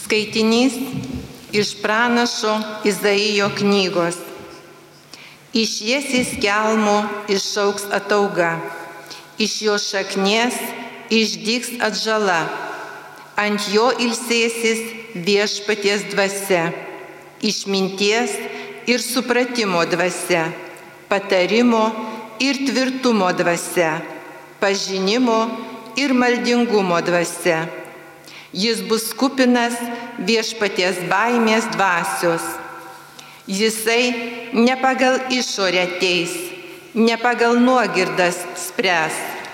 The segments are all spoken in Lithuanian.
Skaitinys iš pranašo Izaijo knygos. Iš Jesės kelmo išaugs atauga, iš jo šaknies išdygs atžala, ant jo ilsėsis viešpaties dvasia, išminties ir supratimo dvasia, patarimo ir tvirtumo dvasia, pažinimo ir maldingumo dvasia. Jis bus kupinas viešpaties baimės dvasios. Jisai ne pagal išorę teis, ne pagal nuogirdas spręs.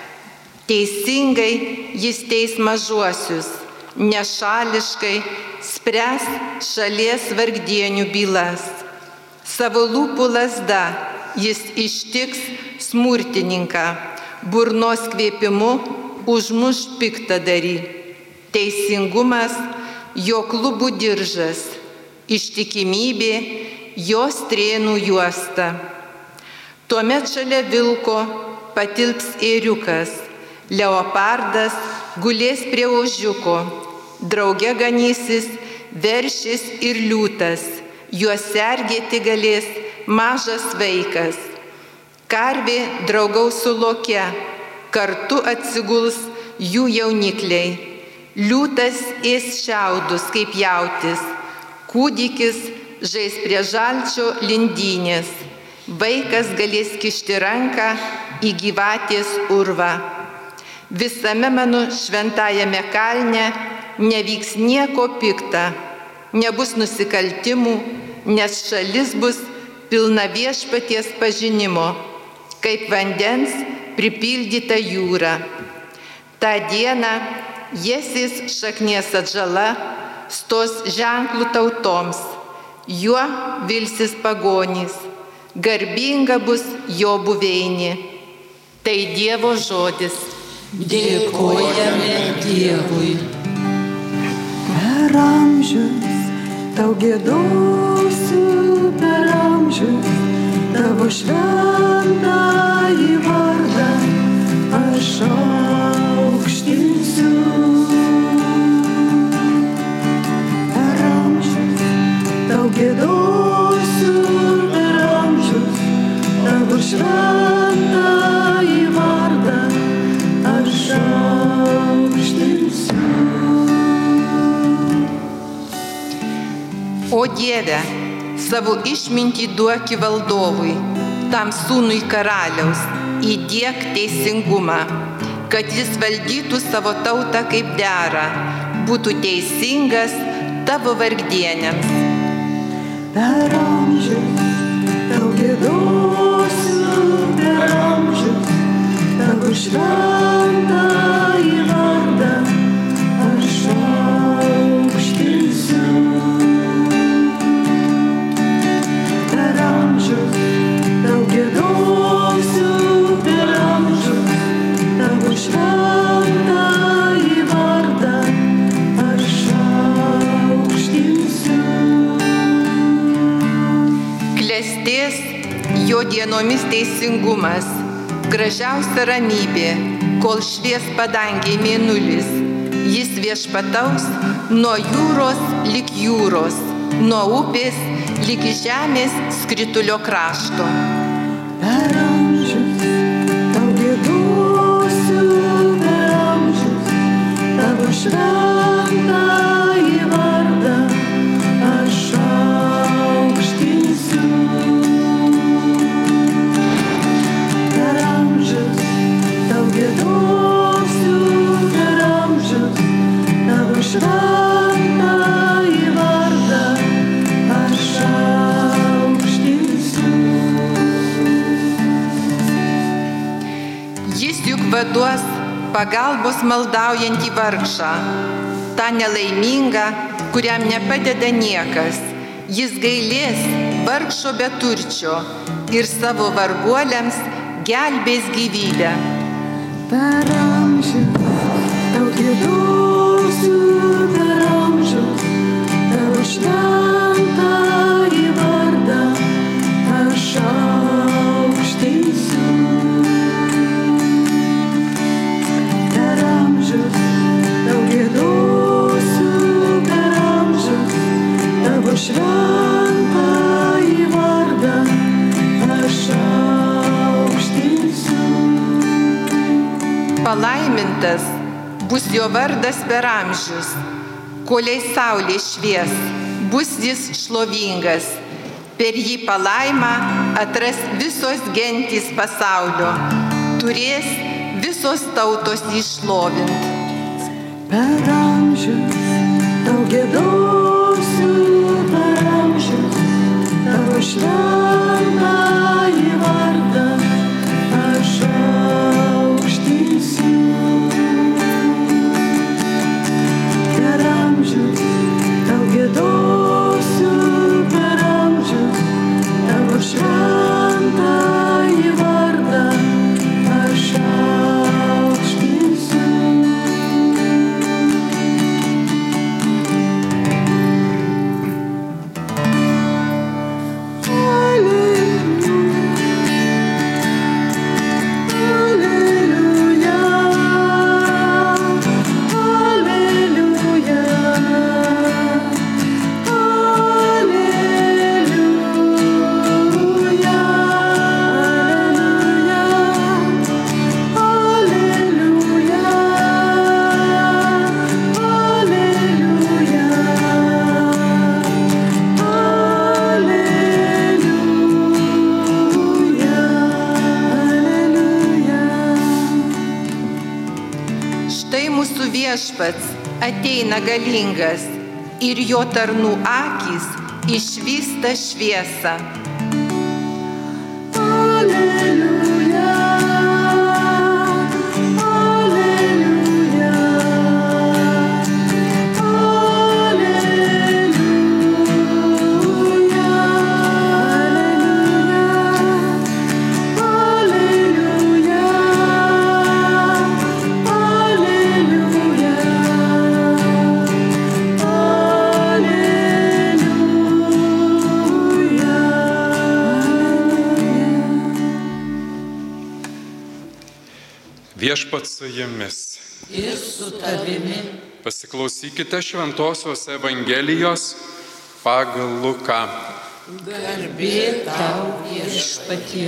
Teisingai jis teis mažuosius, nešališkai spręs šalies vargdienių bylas. Savo lūpų lazda jis ištiks smurtininką, burnos kvėpimu užmuš piktadarį. Teisingumas jo klubų diržas, ištikimybė jo strėnų juosta. Tuomet šalia vilko patilps ėriukas, leopardas gulės prie ožiuko, drauge ganysis veršis ir liūtas, juos sergėti galės mažas vaikas. Karvė draugaus su loke, kartu atsiguls jų jaunikliai. Liūtas ės šiaudus kaip jautis, kūdikis žais prie žalčio lindynės, vaikas galės kišti ranką į gyvatės urvą. Visame mano šventajame kalne nevyks nieko pikta, nebus nusikaltimų, nes šalis bus pilna viešpaties pažinimo, kaip vandens pripildyta jūra. Ta diena Jesės šaknies atžala stos ženklų tautoms, juo vilsis pagonys, garbinga bus jo buveinė. Tai Dievo žodis. Dėkojame Dievui. Per amžius tau giedosiu, per amžius tavo šventąjį vardą aš aukštinsiu. Per amžius tau giedosiu, per amžius tavo šventąjį vardą aš aukštinsiu. O Dieve, savo išmintį duoki valdovui, tam sūnui karaliaus, įdiek teisingumą, kad jis valdytų savo tautą kaip dera, būtų teisingas tavo vargdieniams. Per amžius tau giedosiu, per amžius tavo šventąjį vardą aš aukštinsiu. Per amžius tau giedosiu, per amžius tavo šventąjį vardą aš aukštinsiu. Klestės jo dienomis teisingumas, gražiausia ramybė, kol švies padangėj mėnulis. Jis viešpataus nuo jūros lig jūros, nuo upės lig žemės skritulio krašto. Per amžius tau giedosiu, per amžius tavo šventąjį vardą aš aukštinsiu. Per amžius tau giedosiu, per amžius tavo šventąjį vardą aš aukštinsiu. Jis juk vaduos pagalbos maldaujantį vargšą, tą nelaimingą, kuriam nepadeda niekas. Jis gailės vargšo beturčio ir savo varguoliams gelbės gyvybę. Per amžius tau giedosiu, per amžius tavo šventąjį vardą aš aukštinsiu. Per amžius tau giedosiu, per amžius bus jo vardas per amžius. Kolei saulė švies, bus jis šlovingas. Per jį palaimą atras visos gentys pasaulio. Turės visos tautos jį šlovint. Per amžius tau giedosiu, per amžius tavo šventąjį vardą aš aukštinsiu. Per amžius tau giedosiu, per amžius tavo šventąjį vardą aš aukštinsiu. Viešpats ateina galingas ir jo tarnų akys išvysta šviesą. Alleluja, alleluja, Viešpats su jumis. Ir su tavimi. Pasiklausykite Šventosios Evangelijos pagal Luką. Garbė tau, Viešpatie.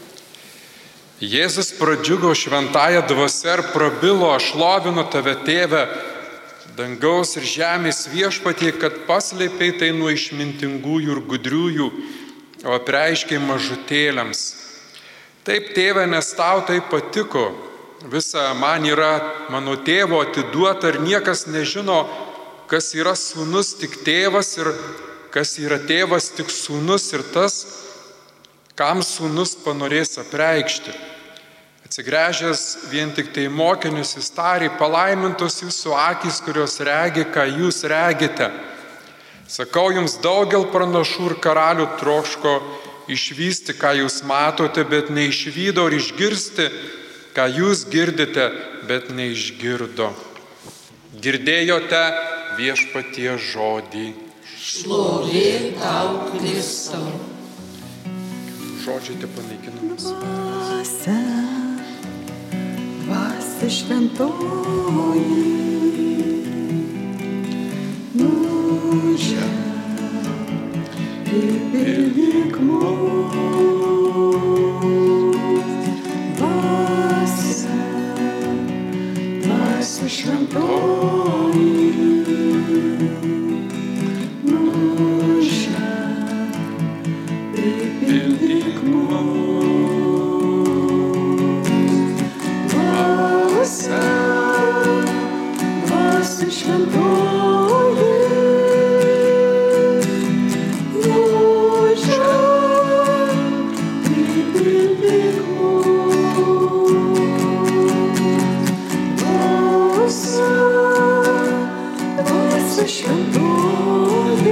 Jėzus pradžiugo šventąja dvasia ir prabilo: aš šlovinu tave, Tėve, dangaus ir žemės Viešpatie, kad paslėpei tai nuo išmintingųjų ir gudriųjų, o apreiškei mažutėliams. Taip, Tėve, nes tau tai patiko. Visa man yra mano tėvo atiduota ir niekas nežino, kas yra sūnus tik tėvas ir kas yra tėvas tik sūnus ir tas, kam sūnus panorės apreikšti. Atsigręžęs vien tik tai mokinius jis tarė: palaimintos jūsų akys, kurios regi, ką jūs regite. Sakau jums, daugel pranašų ir karalių troško išvysti, ką jūs matote, bet neišvydo, ir išgirsti, ką jūs girdite, bet neišgirdo. Girdėjote Viešpaties žodį. Šlovė tau, Kristau. Žodžiai te panaikinamas. Dvasia šventoji, nužemk ir pildyk mus. Dvasia šventoji, nužemk ir pildyk mus. Dvasia šventoji, nužemk ir pildyk mus. Dvasia šventoji,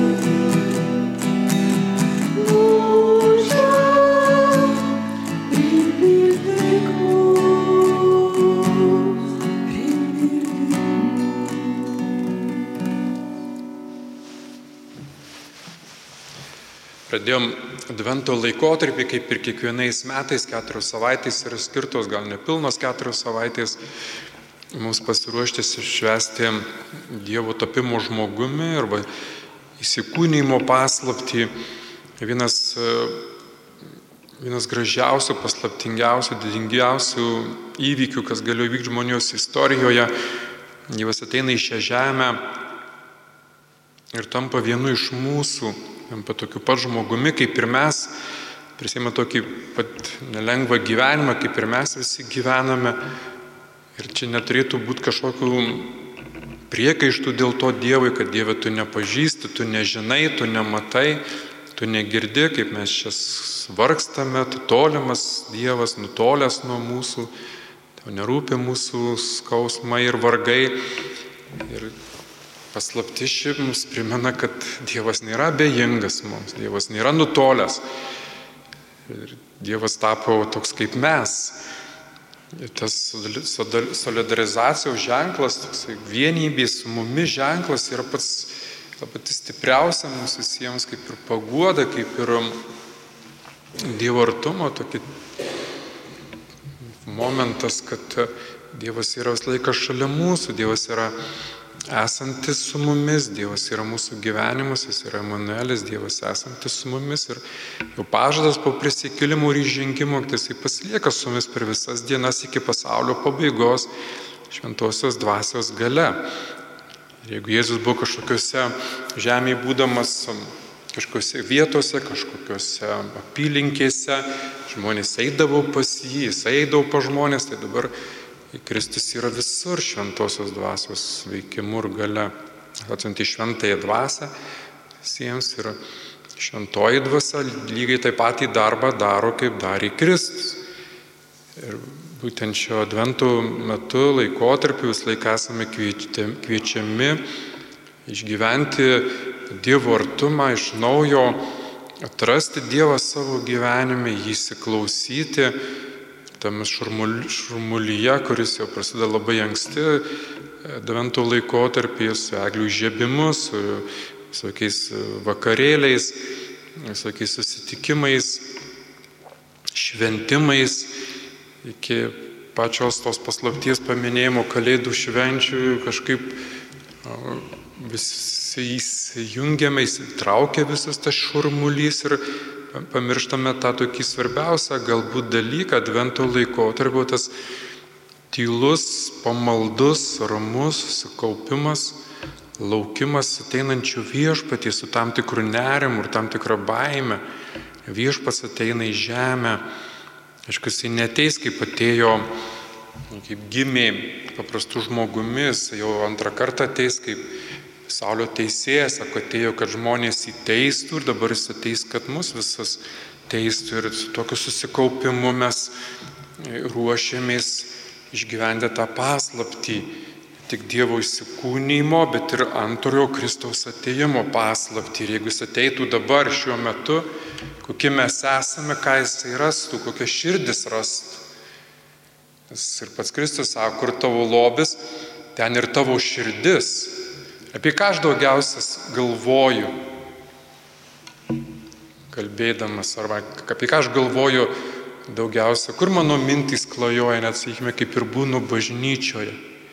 Pradėjom Advento laikotarpį, kaip ir kiekvienais metais, 4 savaitės yra skirtos, gal nepilnos 4 savaitės, mums pasiruošti švęsti Dievo tapimo žmogumi arba įsikūnijimo paslaptį. Vienas vienas gražiausių, paslaptingiausių, didingiausių įvykių, kas galėjo vykti žmonijos istorijoje. Dievas ateina į šią žemę ir tampa vienu iš mūsų, tampa tokiu pat žmogumi, kaip ir mes, prisima tokį pat nelengvą gyvenimą, kaip ir mes visi gyvename. Ir čia neturėtų būti kažkokių priekaištų dėl to Dievui, kad Dieve tu nepažįsti, tu nežinai, tu nematai, tu negirdi, kaip mes čia vargstame, tu tolimas Dievas, nutolęs nuo mūsų, tau nerūpi mūsų skausmai ir vargai. Ir paslaptis ši mums primena, kad Dievas nėra abejingas mums, Dievas nėra nutolęs. Ir Dievas tapo toks kaip mes. Ir tas solidarizacijos ženklas, toksai vienybės su mumis ženklas yra pati stipriausia mums visiems, kaip ir paguoda, kaip ir Dievo artumo tokį momentas, kad Dievas yra visą laiką šalia mūsų, Dievas yra esantis su mumis, Dievas yra mūsų gyvenimas, Jis yra Emanuelis, Dievas esantis su mumis ir jau pažadas po prisikėlimo ir įžengimo, kad Jis pasilieka su mumis per visas dienas iki pasaulio pabaigos šventosios dvasios gale. Ir jeigu Jėzus buvo kažkokiuose žemėje būdamas kažkokiuose vietose, kažkokiuose apylinkėse, žmonės eidavo pas jį, Jis eidavo pas žmonės, tai dabar Kristus yra visur šventosios dvasios veikimu ir gale. Atsiunti šventąją dvasią visiems ir šventoji dvasia lygiai taip pat į darbą daro, kaip darė Kristus. Ir būtent šio advento metu laikotarpiu vis laik esame kviečiami išgyventi Dievo artumą iš naujo, atrasti Dievą savo gyvenime, jį įsiklausyti. Tame šurmulyje, kuris jau prasideda labai anksti, advento laikotarpyje, su eglių įžiebimu, su visokiais vakarėliais, visokiais susitikimais, šventimais, iki pačios tos paslapties paminėjimo kalėdų švenčių, kažkaip visi įsijungiame, įsitraukia visas tas šurmulys ir pamirštame tą tokį svarbiausią galbūt dalyką advento laikotarpio, tas tylus, pamaldus, ramus susikaupimas, laukimas ateinančių viešpatį su tam tikru nerimu ir tam tikra baime. Viešpats ateina į žemę. Aišku, jis neateis, kaip atėjo, kaip gimė paprastų žmogumis, jau antrą kartą ateis kaip pasaulio teisėjas, sako, atėjo, kad žmonės įteistų ir dabar jis ateis, kad mus visas teistų. Ir su tokiu susikaupimu mes ruošiamės išgyventi tą paslaptį, tik Dievo įsikūnymo, bet ir antrojo Kristaus atėjimo paslaptį. Ir jeigu jis ateitų dabar, šiuo metu, kokie mes esame, ką jisai rastų, kokia širdis rastų. Ir pats Kristus sako, kur tavo lobis, ten ir tavo širdis. Apie ką aš daugiausias galvoju, kalbėdamas, arba apie ką aš galvoju daugiausia, kur mano mintys klajoja, net, sakykime, kaip ir būnu bažnyčioje.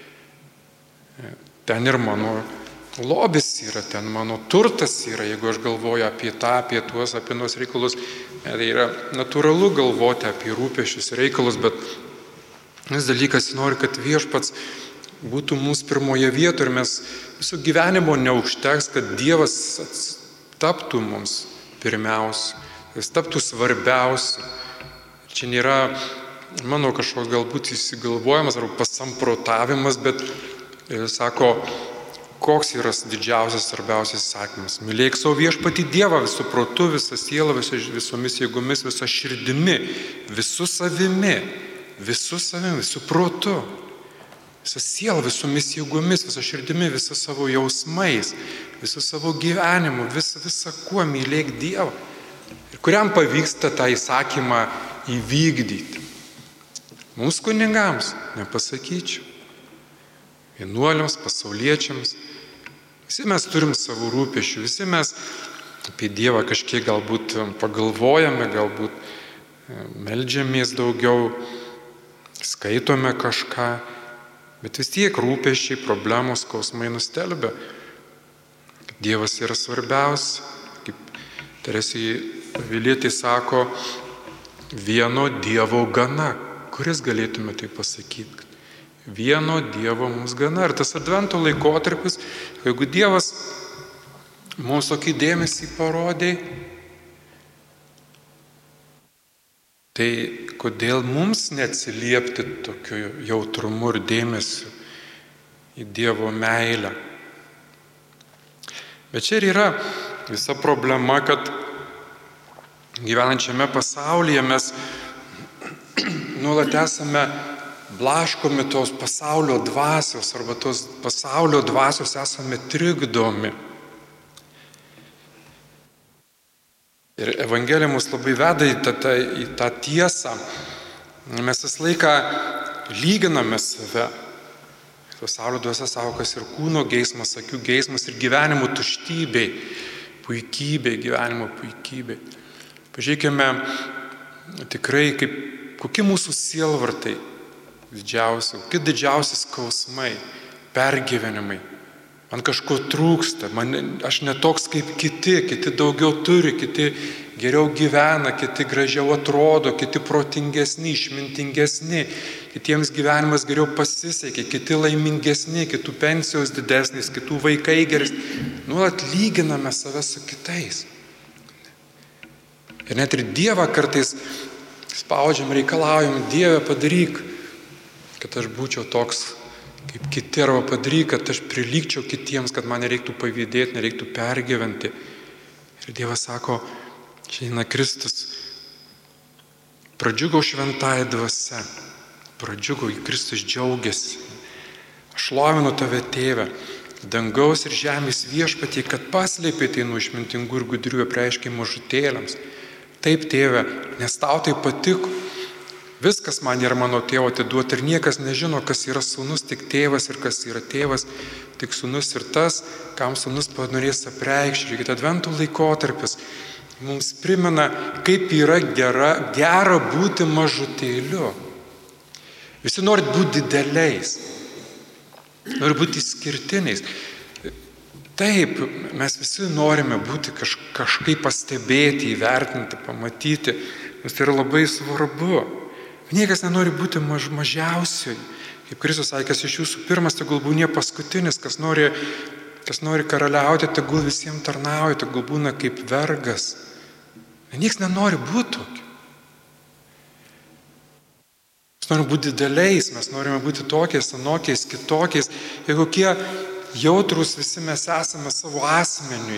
Ten ir mano lobis yra, ten mano turtas yra, jeigu aš galvoju apie tą, apie tuos reikalus, tai yra natūralu galvoti apie rūpesčius reikalus, bet vis dalykas nori, kad viešpats būtų mūsų pirmoje vietoje ir mes visų gyvenimo neužteks, kad Dievas taptų mums pirmiausia, jis taptų svarbiausia. Čia nėra mano kažkoks galbūt įsigalvojimas ar pasamprotavimas, bet jis sako, koks yra didžiausias, svarbiausias įsakymas. Mylėk savo viešpatį Dievą visų protu, visą sielą, visomis jėgomis, visą širdimi, visų savimi, visų protu. Visą sielą, visomis jėgomis, visą širdimi, visą savo jausmais, visą savo gyvenimu, visą kuo mylėk Dievą. Ir kuriam pavyksta tą įsakymą įvykdyti. Mums kunigams, nepasakyčiau. Vienuoliams, pasauliečiams. Visi mes turim savo rūpesčių, visi mes apie Dievą kažkiek galbūt pagalvojame, galbūt meldžiamės daugiau, skaitome kažką. Bet vis tiek rūpesčiai, problemos, skausmai nustelbia. Dievas yra svarbiausia. Kaip Teresė Avilietė sako, vieno Dievo gana. Kuris galėtume tai pasakyti? Vieno Dievo mums gana. Ir tas Advento laikotarpis, jeigu Dievas mums tokį dėmesį parodė, tai kodėl mums neatsiliepti tokiu jautrumu ir dėmesiu į Dievo meilę? Bet čia ir yra visa problema, kad gyvenančiame pasaulyje mes nuolat esame blaškomi tos pasaulio dvasios arba tos pasaulio dvasios esame trikdomi. Ir Evangelija mus labai veda į tą tiesą. Mes visą laiką lyginame save. Pasaulio dvasia sako, kas ir kūno geismas, akių geismas ir gyvenimo tuštybei, puikybei, gyvenimo puikybei. Pažiūrėkime tikrai, kokie mūsų sielvartai didžiausi, kokie didžiausi skausmai, pergyvenimai. Man kažko trūksta, aš netoks kaip kiti daugiau turi, kiti geriau gyvena, kiti gražiau atrodo, kiti protingesni, išmintingesni, kitiems gyvenimas geriau pasisekė, kiti laimingesni, kitų pensijos didesnis, kitų vaikai geresni. Nuolat lyginame save su kitais. Ir net ir Dievą kartais spaudžiam, reikalaujam, Dieve padaryk, kad aš būčiau toks kaip kiti, arba padaryk, kad aš prilygčiau kitiems, kad man nereiktų pavydėti, nereiktų pergyventi. Ir Dievas sako, šiandien Kristus pradžiugau šventąją dvasią, pradžiugau, Kristus džiaugiasi. Aš šlovinu tave, Tėve, dangaus ir žemės Viešpatie, kad paslėpei tai nuo išmintingų ir gudrių apreiškei mažutėliams. Taip, Tėve, nes tau tai patiko. Viskas man yra mano tėvo atiduoti ir niekas nežino, kas yra sūnus, tik tėvas, ir kas yra tėvas, tik sūnus ir tas, kam sūnus panorės apreikšti. Žiūrėkite, Advento laikotarpis mums primena, kaip yra gera būti mažutėliu. Visi nori būti dideliais, nori būti išskirtiniais. Taip, mes visi norime būti kažkaip pastebėti, įvertinti, pamatyti, nes tai yra labai svarbu. Niekas nenori būti mažiausiai. Kaip Kristus sakė, kas iš jūsų pirmas, tegul būnie paskutinis, kas nori karaliauti, tegul visiems tarnauja, tegul būna kaip vergas. Niekas nenori būti tokiu. Mes norime būti dideliais, mes norime būti tokiais, anokiais, kitokiais. Ir kokie jautrus visi mes esame savo asmeniui.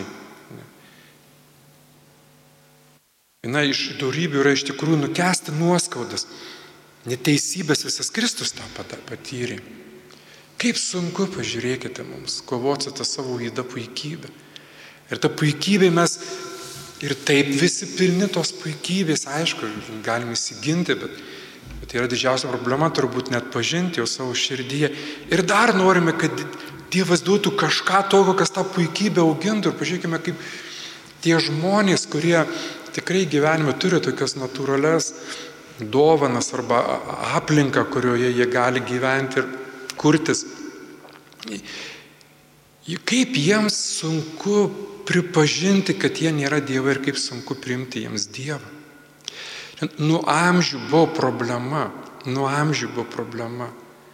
Viena iš dorybių yra iš tikrųjų nukęsti nuoskaudas. Neteisybės visas Kristus tą patyrė. Kaip sunku, pažiūrėkite mums, kovoti su tą savo įdą puikybę. Ir tą puikybę mes ir taip visi pilni tos puikybės, aišku, galime įsiginti, bet tai yra didžiausia problema, turbūt net pažinti jau savo širdyje. Ir dar norime, kad Dievas duotų kažką tokio, kas tą puikybę augintų. Ir pažiūrėkime, kaip tie žmonės, kurie tikrai gyvenime turi tokias natūrales dovanas arba aplinką, kurioje jie gali gyventi ir kurtis. Kaip jiems sunku pripažinti, kad jie nėra Dievai ir kaip sunku priimti jiems Dievą. Nuo amžių buvo problema.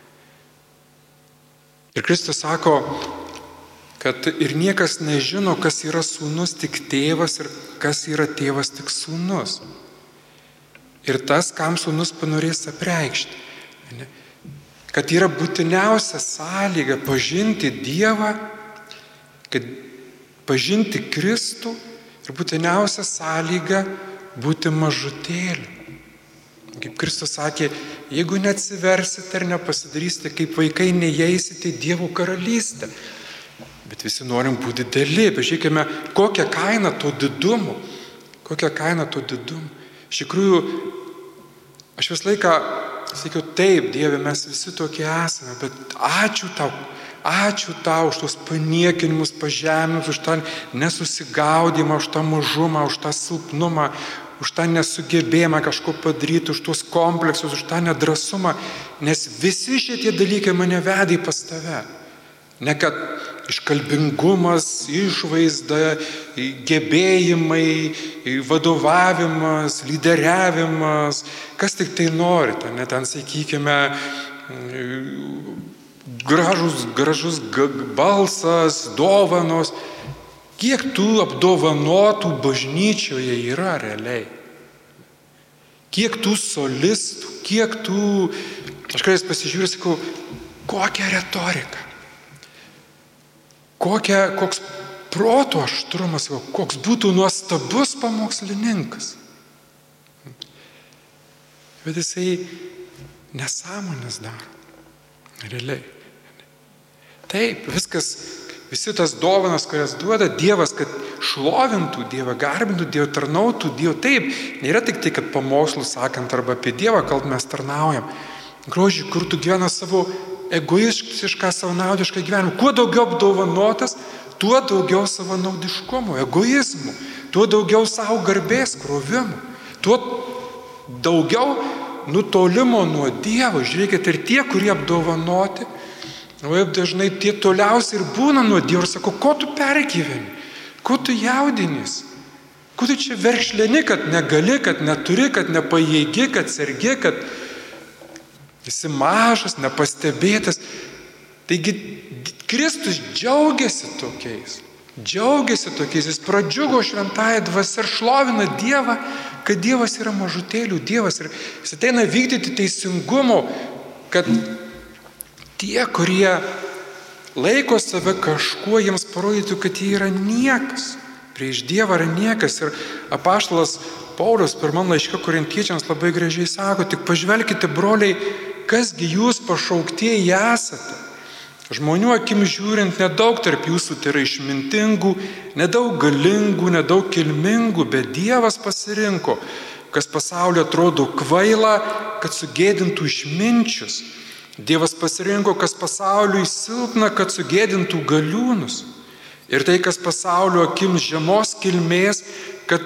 Ir Kristus sako, kad ir niekas nežino, kas yra sūnus, tik tėvas, ir kas yra tėvas, tik sūnus. Ir tas, kam sūnus panorės apreikšti. Kad yra būtiniausia sąlyga pažinti Dievą, kad pažinti Kristų ir būtiniausia sąlyga būti mažutėliu. Kaip Kristus sakė, jeigu neatsiversite ir nepasidarysite kaip vaikai, neįeisite į Dievo karalystę. Bet visi norim būti dideli. Pažiūrėkime, kokią kainą to didumo. Iš tikrųjų, aš visą laiką sakiau, taip, Dieve, mes visi tokie esame, bet ačiū tau už tos paniekinimus, pažeminimus, už tą nesusigaudimą, už tą mažumą, už tą silpnumą, už tą nesugebėjimą kažko padaryti, už tos kompleksus, už tą nedrąsumą, nes visi šitie dalykai mane vedė pas tave. Ne kad iškalbingumas, išvaizda, gebėjimai, vadovavimas, lyderiavimas, kas tik tai nori, ten sakykime, gražus balsas, dovanos. Kiek tų apdovanotų bažnyčioje yra realiai? Kiek tų solistų, kiek tų... Aš kartais pasižiūrėjau, sakau, kokia retorika, koks proto aštrumas, koks būtų nuostabus pamokslininkas. Bet jisai nesąmonės daro. Realiai. Taip, viskas, visi tas dovanas, kurias duoda Dievas, kad šlovintų Dievą, garbintų Dievą, tarnautų Dievą. Taip, nėra tik tai, kad pamokslus sakant arba apie Dievą kalbant mes tarnaujam. Grožį, kur tu gyvena savo egoistišką, savanaudišką gyvenimą. Kuo daugiau apdovanotas, tuo daugiau savanaudiškumo, egoizmų, tuo daugiau savo garbės krovimų, tuo daugiau nutolimo nuo Dievo. Žiūrėkit, ir tie, kurie apdovanoti, labai dažnai tie toliausiai ir būna nuo Dievo ir sako, ko tu pergyveni, ko tu jaudinies, ko tu čia verkšleni, kad negali, kad neturi, kad nepajėgi, kad sergi, kad esi mažas, nepastebėtas. Taigi Kristus džiaugiasi tokiais, jis pradžiugo šventąją dvasią ir šlovina Dievą, kad Dievas yra mažutėlių Dievas ir jis ateina vykdyti teisingumo, kad tie, kurie laiko save kažkuo, jiems parodytų, kad jie yra niekas. Prieš Dievą yra niekas. Ir apaštalas Paulius pirmam laiške Korintiečiams labai gražiai sako, tik pažvelkite, broliai, kasgi jūs pašauktieji esate. Žmonių akim žiūrint, nedaug tarp jūsų tai yra išmintingų, nedaug galingų, nedaug kilmingų, bet Dievas pasirinko, kas pasaulio atrodo kvaila, kad sugėdintų išminčius. Dievas pasirinko, kas pasauliui silpna, kad sugėdintų galiūnus. Ir tai, kas pasaulio akims žemos kilmės, kad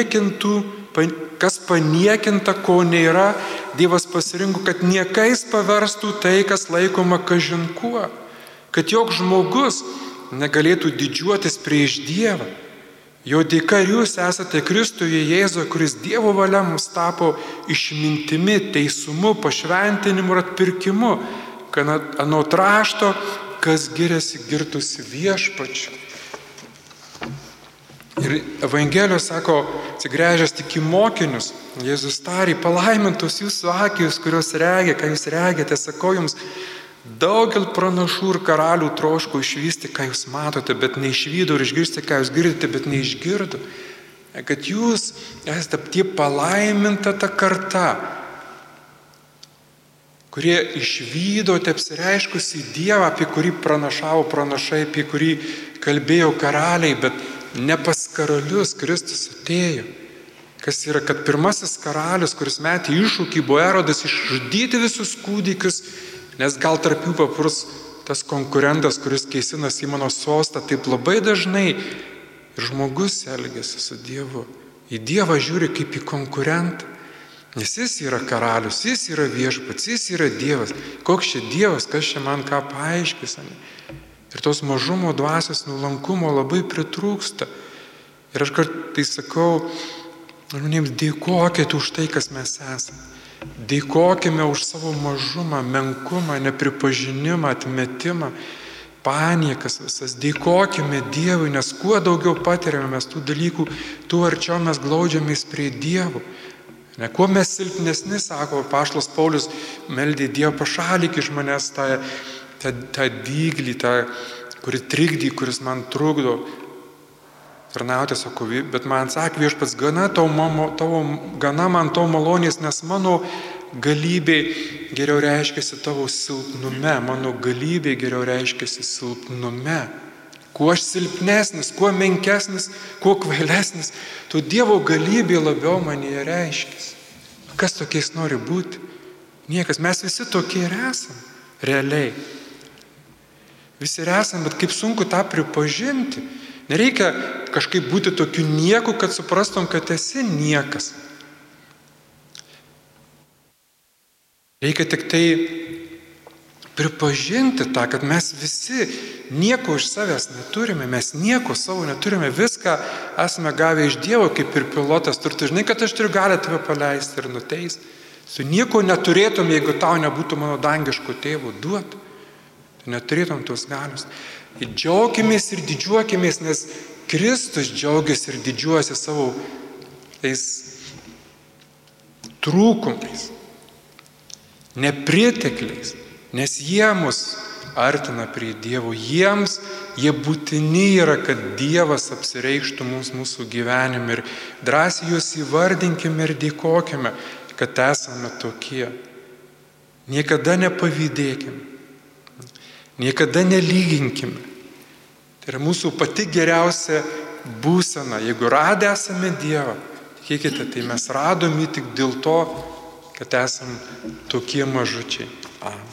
kas paniekinta, ko nėra, Dievas pasirinko, kad niekais paverstų tai, kas laikoma kažin kuo. Kad joks žmogus negalėtų didžiuotis prieš Dievą. Jo dėka jūs esate Kristuje Jėzuje, kuris Dievo valia mus tapo išmintimi, teisumu, pašventinimu ir atpirkimu, kad anot rašto, kas giriasi, girtusi viešpačiu. Ir Evangelijos sako, atsigręžęs tik į mokinius, Jėzus tarė, palaimintos jūsų akys, kurios regia, ką jūs regite, sakau jums, daugel pranašų ir karalių troško išvysti, ką jūs matote, bet neišvydo, ir išgirsti, ką jūs girdite, bet neišgirdo. Kad jūs esate tie palaiminta ta karta, kurie išvydote apsireiškusi Dievą, apie kurį pranašavo pranašai, apie kurį kalbėjo karaliai, bet ne pas karalius Kristus atėjo. Kas yra, kad pirmasis karalius, kuris metė iššūkį, buvo Erodas išžudyti visus kūdikius, nes gal tarp jų paprus tas konkurentas, kuris keisina Simono sostą, taip labai dažnai ir žmogus elgiasi su Dievu. Į Dievą žiūri kaip į konkurentą, nes jis yra karalius, jis yra viešpats, jis yra Dievas. Koks čia Dievas, kas čia man ką paaiškis. Ir tos mažumo dvasios nuolankumo labai pritrūksta. Ir aš kartais sakau, žmonėms, dėkokite už tai, kas mes esame. Dėkokime už savo mažumą, menkumą, nepripažinimą, atmetimą, paniekas visas. Dėkokime Dievui, nes kuo daugiau patiriame mes tų dalykų, tuo arčiau mes glaudžiamės prie Dievo. Ne, kuo mes silpnesni, sako apaštalas Paulius, meldė Dievą, pašalyk iš manęs tą dyglį, kuri trikdį, kuris man trukdo tarnauti, sako, bet man sakė viešpats, gana man tavo malonės, nes mano galybė geriau reiškiasi tavo silpnume, mano galybė geriau reiškiasi silpnume. Kuo aš silpnesnis, kuo menkesnis, kuo kvailesnis, tuo Dievo galybė labiau manyje reiškiasi. Kas tokiais nori būti? Niekas, mes visi tokie ir esam, realiai. Visi ir esam, bet kaip sunku tą pripažinti. Nereikia kažkaip būti tokiu nieku, kad suprastum, kad esi niekas. Reikia tik tai pripažinti tą, kad mes visi nieko iš savęs neturime, mes nieko savo neturime, viską esame gavę iš Dievo, kaip ir pilotas turtų. Žinai, kad aš turiu galę tave paleisti ir nuteisti. Su nieko neturėtum, jeigu tau nebūtų mano dangiško tėvo duotų. Tai neturėtum tos galios. Ir džiaukimės ir didžiuokimės, nes Kristus džiaugiasi ir didžiuosi savo tais trūkumais, nepritekliais, nes jie mus artina prie Dievo. Jie būtini yra, kad Dievas apsireikštų mums mūsų gyvenime ir drąsiai juos įvardinkime ir dėkokime, kad esame tokie. Niekada nepavydėkime, niekada nelyginkime. Tai yra mūsų pati geriausia būsena. Jeigu radę esame Dievą, tikėkite, tai mes radom jį tik dėl to, kad esame tokie mažučiai. Amen.